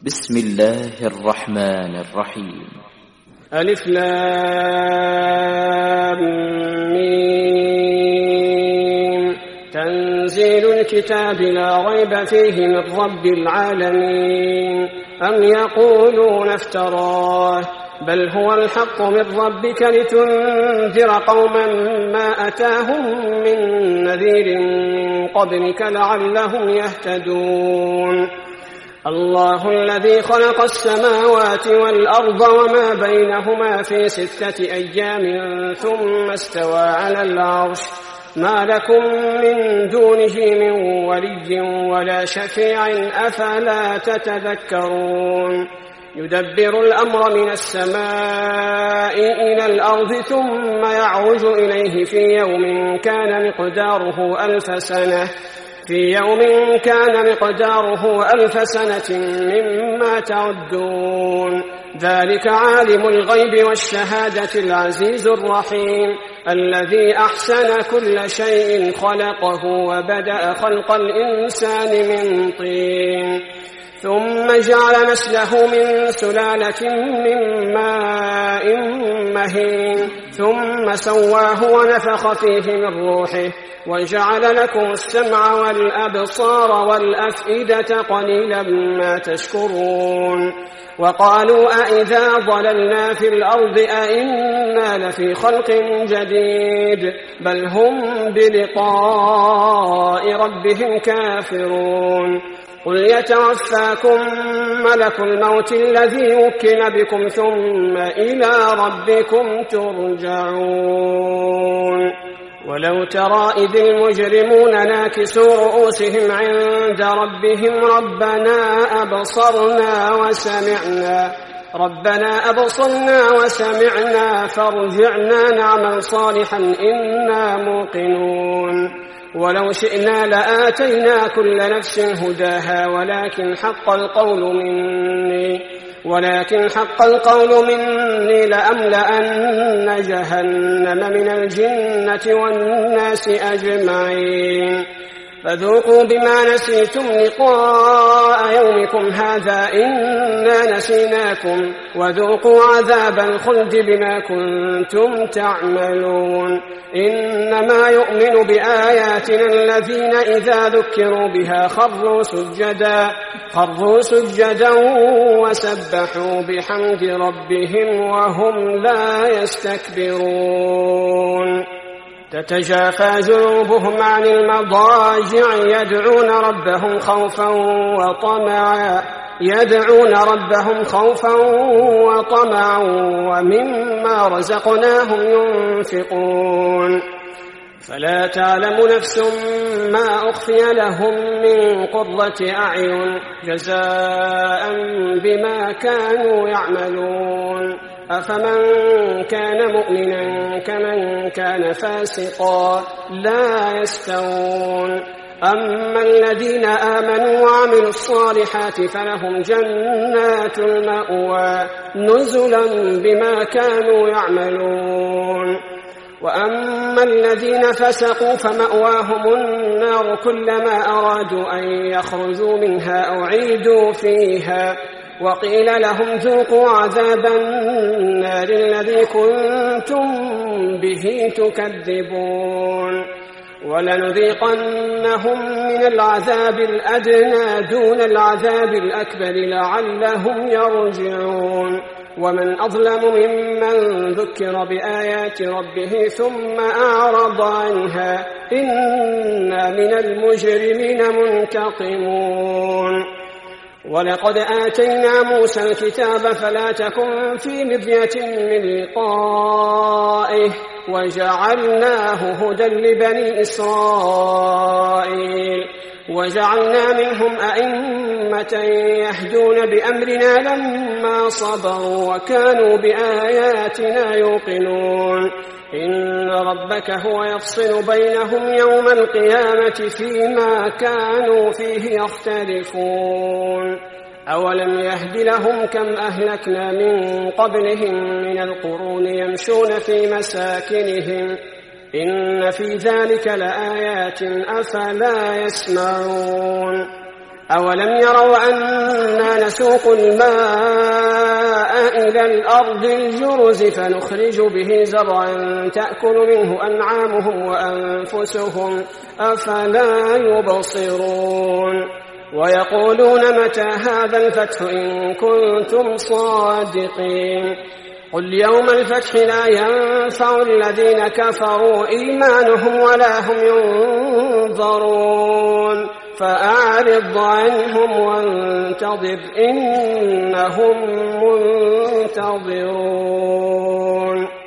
بسم الله الرحمن الرحيم. ألف لام ميم. تنزيل الكتاب لا ريب فيه من رب العالمين. أم يقولون افتراه بل هو الحق من ربك لتنذر قوما ما أتاهم من نذير من قبلك لعلهم يهتدون. الله الذي خلق السماوات والأرض وما بينهما في 6 أيام ثم استوى على العرش ما لكم من دونه من ولي ولا شفيع أفلا تتذكرون. يدبر الأمر من السماء إلى الأرض ثم يعرج إليه في يوم كان مقداره 1000 سنة ألف سنة مما تعدون. ذلك عالم الغيب والشهادة العزيز الرحيم الذي أحسن كل شيء خلقه وبدأ خلق الإنسان من طين ثم جعل نسله من سلالة من ماء مهين ثم سواه ونفخ فيه من روحه وجعل لكم السمع والأبصار والأفئدة قليلا ما تشكرون. وقالوا أئذا ضللنا في الأرض أئنا لفي خلق جديد بل هم بلقاء ربهم كافرون. قل يتوفاكم ملك الموت الذي وكل بكم ثم إلى ربكم ترجعون. ولو ترى إذ المجرمون ناكسوا رؤوسهم عند ربهم ربنا أبصرنا وسمعنا فارجعنا نعمل صالحا إنا موقنون. ولو شئنا لآتينا كل نفس هداها ولكن حق القول مني لأملأن جهنم من الجنة والناس أجمعين. فذوقوا بما نسيتم لقاء يومكم هذا إنا نسيناكم وذوقوا عذاب الخلد بما كنتم تعملون. إنما يؤمن بآياتنا الذين إذا ذكروا بها خروا سجدا وسبحوا بحمد ربهم وهم لا يستكبرون. تتجافى جنوبهم عن المضاجع يدعون ربهم خوفا وطمعا ومما رزقناهم ينفقون. فلا تعلم نفس ما أخفي لهم من قرة أعين جزاء بما كانوا يعملون. أفمن كان مؤمنا كمن كان فاسقا لا يستوون. أما الذين آمنوا وعملوا الصالحات فلهم جنات المأوى نزلا بما كانوا يعملون. وأما الذين فسقوا فمأواهم النار كلما أرادوا أن يخرجوا منها أعيدوا فيها وقيل لهم ذوقوا عذاب النار الذي كنتم به تكذبون. ولنذيقنهم من العذاب الأدنى دون العذاب الأكبر لعلهم يرجعون. ومن أظلم ممن ذكر بآيات ربه ثم أعرض عنها إنا من المجرمين منتقمون. ولقد آتينا موسى الكتاب فلا تكن في مرية من لقائه وجعلناه هدى لبني إسرائيل وجعلنا منهم أئمة يهدون بأمرنا لما صبروا وكانوا بآياتنا يوقنون. إن ربك هو يفصل بينهم يوم القيامة فيما كانوا فيه يختلفون. أولم يهد لهم كم أهلكنا من قبلهم من القرون يمشون في مساكنهم إن في ذلك لآيات أفلا يسمعون. أولم يروا أنا نسوق الماء إلى الأرض الجرز فنخرج به زرعا تأكل منه أنعامهم وأنفسهم أفلا يبصرون ويقولون متى هذا الفتح إن كنتم صادقين قل يوم الفتح لا ينفع الذين كفروا إيمانهم ولا هم ينظرون فأعرض عنهم وانتظر إنهم منتظرون